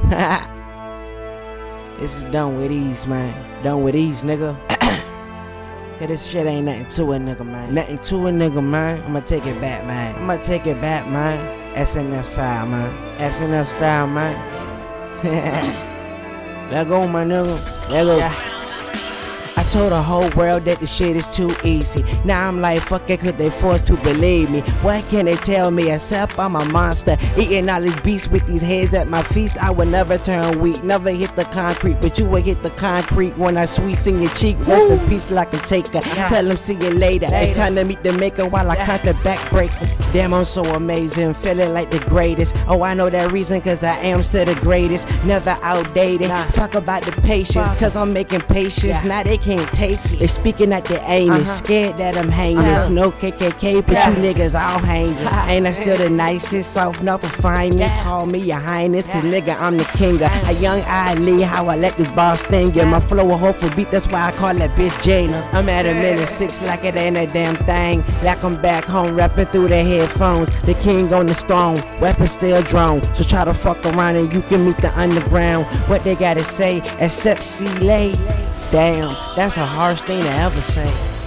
This is done with ease, man. Done with ease, nigga. Cause this shit ain't nothing to a nigga, man. Nothing to a nigga, man. I'ma take it back, man. I'ma take it back, man. SNF style, man. SNF style, man. Let go, my nigga. Let go. Yeah. I told the whole world that the shit is too easy. Now I'm like, fuck it, cause they forced to believe me. What can they tell me except I'm a monster? Eating all these beasts with these heads at my feast. I would never turn weak, never hit the concrete. But you will hit the concrete when I sweets in your cheek. Rest in peace like a taker. Tell them see you later. It's time to meet the maker while I cut the backbreaker. Damn, I'm so amazing, feeling like the greatest. Oh, I know that reason, cause I am still the greatest. Never outdated. Fuck about the patience, cause I'm making patience. Now they can't take it. They speaking at the anus, scared that I'm hanging. No KKK, but you niggas all hanging. Ain't I still the nicest, soft enough for finest? Call me your highness, cause nigga I'm the king. A young Ali, how I let this ball sting ya. My flow a hopeful beat, that's why I call that bitch Jana. I'm at a minute 6 like it ain't a damn thing. Like I'm back home rapping through the headphones. The king on the throne, weapon still drone. So try to fuck around and you can meet the underground. What they gotta say, except see lay. Damn, that's a harsh thing to ever say.